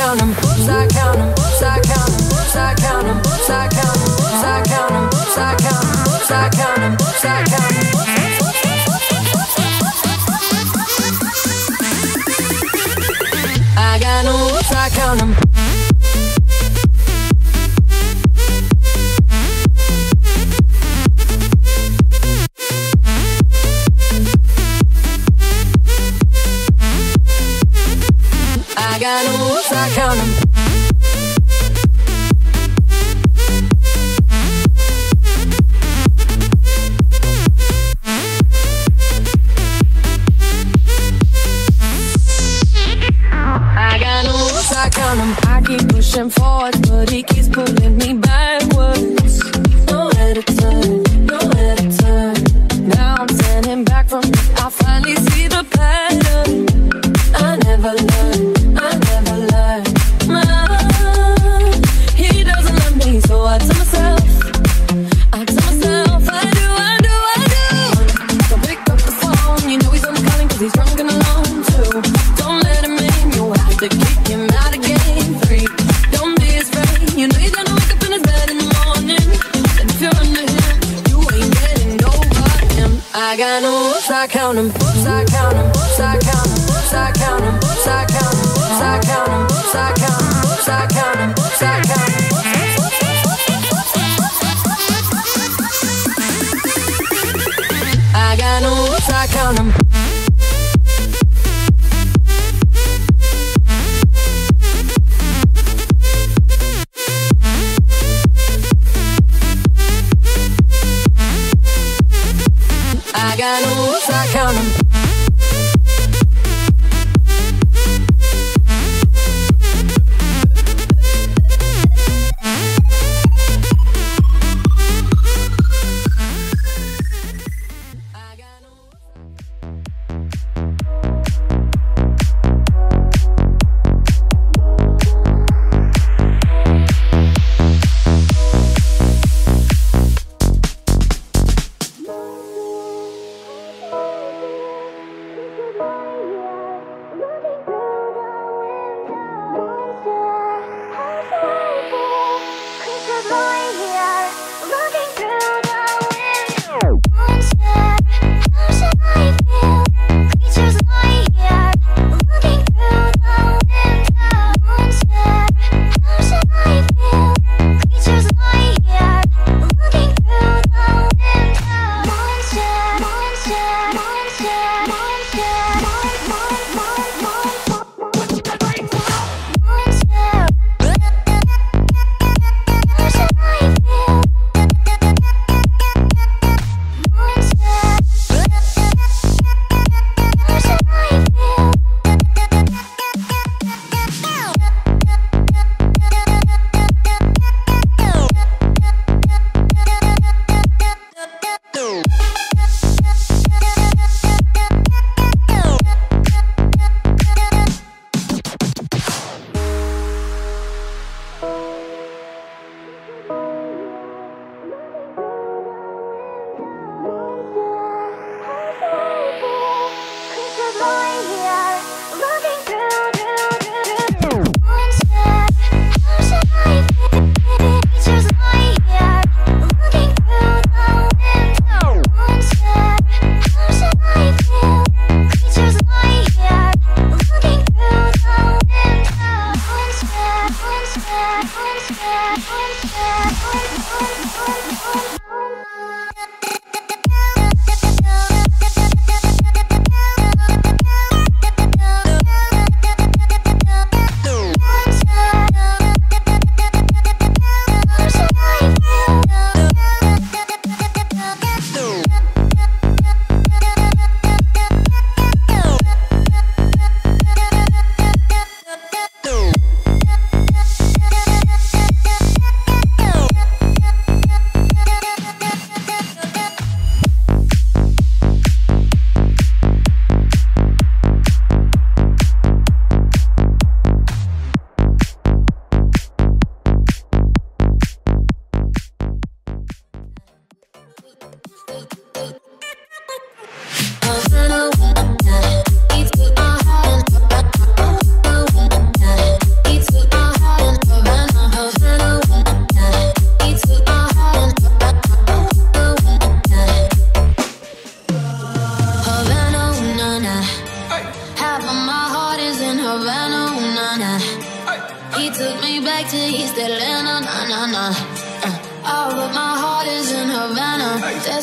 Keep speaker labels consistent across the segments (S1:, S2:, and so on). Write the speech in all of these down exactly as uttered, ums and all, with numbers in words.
S1: count 'em, I count 'em, I count 'em, I count 'em, I count 'em, I count 'em, I count 'em, I count 'em, I count 'em. I got no rules, I count 'em. I got no rules, I count 'em. I got no rules, I count 'em. I keep pushing forward, but he keeps pulling me backwards. Nowhere to turn, nowhere to turn. Now I'm standing back from it. I finally see the pattern. I never learned, I never learned. Man, he doesn't love me, so I tell myself, I tell myself, I do, I do, I do. Don't pick up the phone, you know he's only calling 'cause he's drunk and alone too. Don't let him in, you'll have to kick him out of game three. Don't be his friend, you know he's gonna wake up in his bed in the morning. And if you're under him, you ain't getting over him. I got no rules, I count 'em, I count 'em, I count 'em, I count 'em, I count 'em, I count 'em, I count 'em, I count 'em, I count 'em. I got no rules, I count 'em. I got no rules, I count 'em.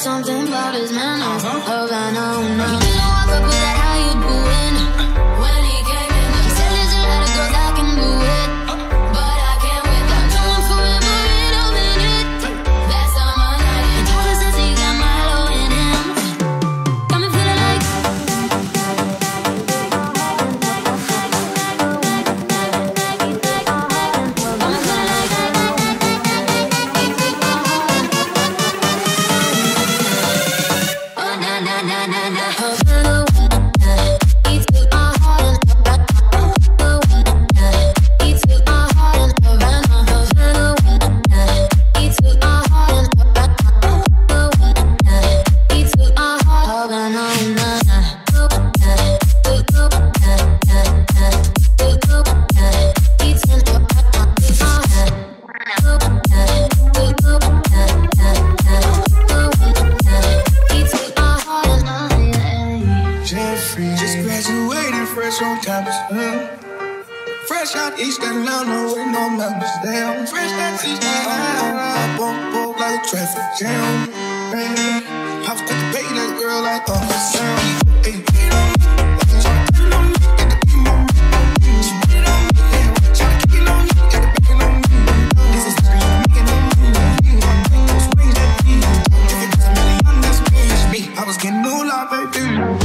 S1: something about his manners. Havana, no. You didn't walk up with that, how you doing? When he came in, he said there's a lot of girls I can do it, but I can't wait. I'm doing forever in a minute. That's how my night. And ever since he got Milo in him, got me feeling like fresh out East Atlanta with no members. Damn, fresh out East Atlanta. I bump up like a traffic jam. Man, I was quick to pay that girl like a sound. Hey, I was getting no love, baby.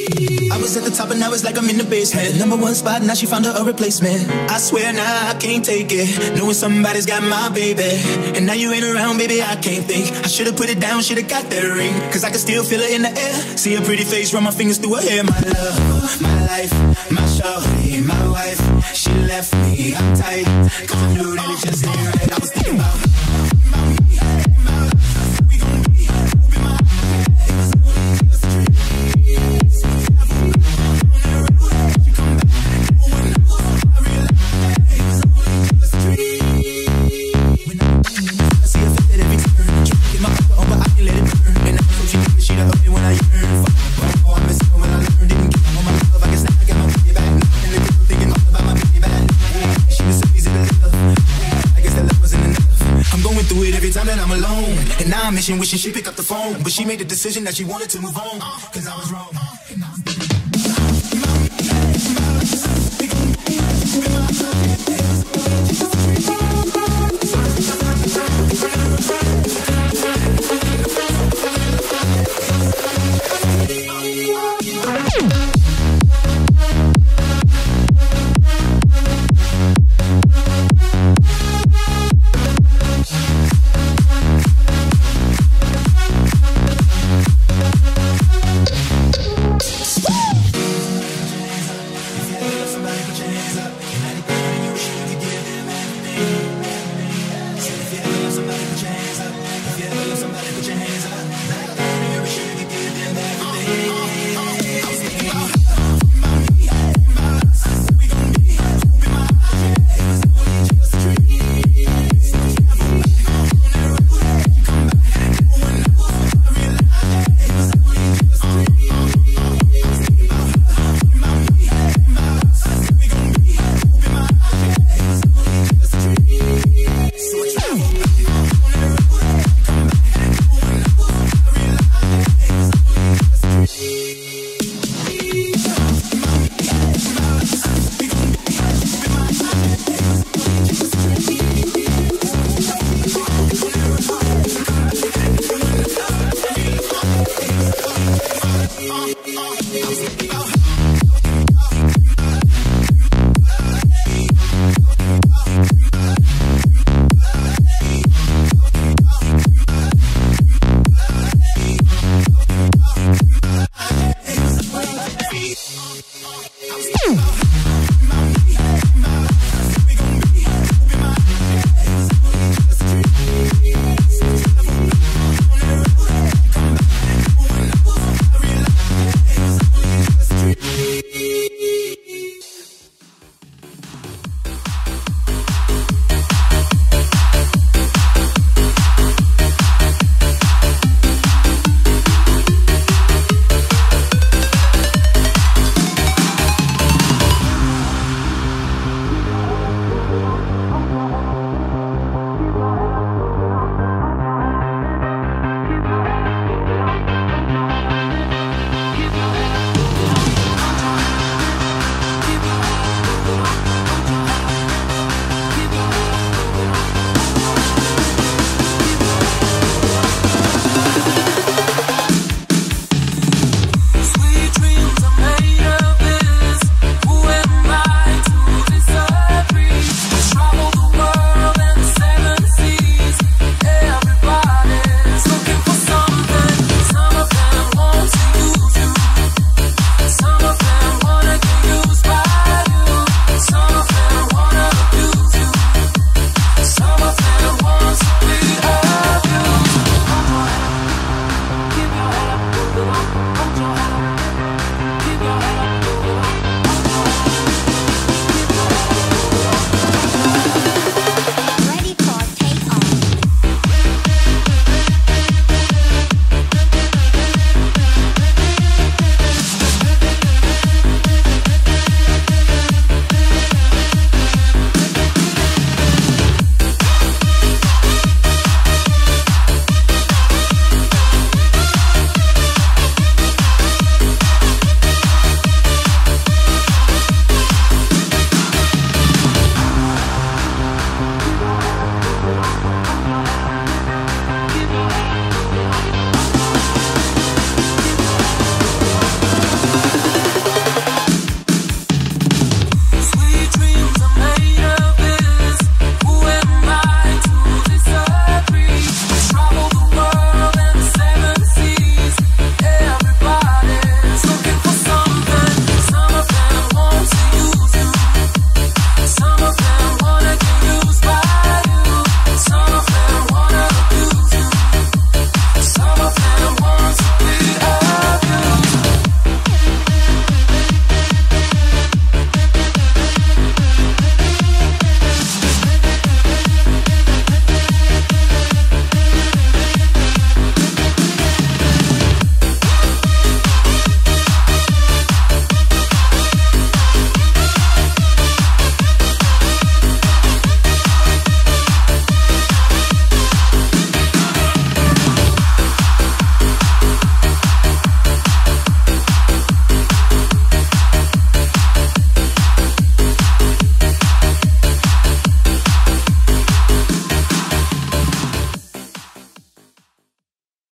S2: I was at the top and now it's like I'm in the basement. Number one spot, now she found her a replacement. I swear now nah, I can't take it, knowing somebody's got my baby. And now you ain't around, baby, I can't think. I should've put it down, should've got that ring, cause I can still feel it in the air. See her pretty face, run my fingers through her hair. My love, my life, my shorty, my wife. She left me, I'm tight, cause I knew that it just ain't right. I was thinking about mission, wishing she pick up the phone, but she made the decision that she wanted to move on, cause I was wrong. I was thinking about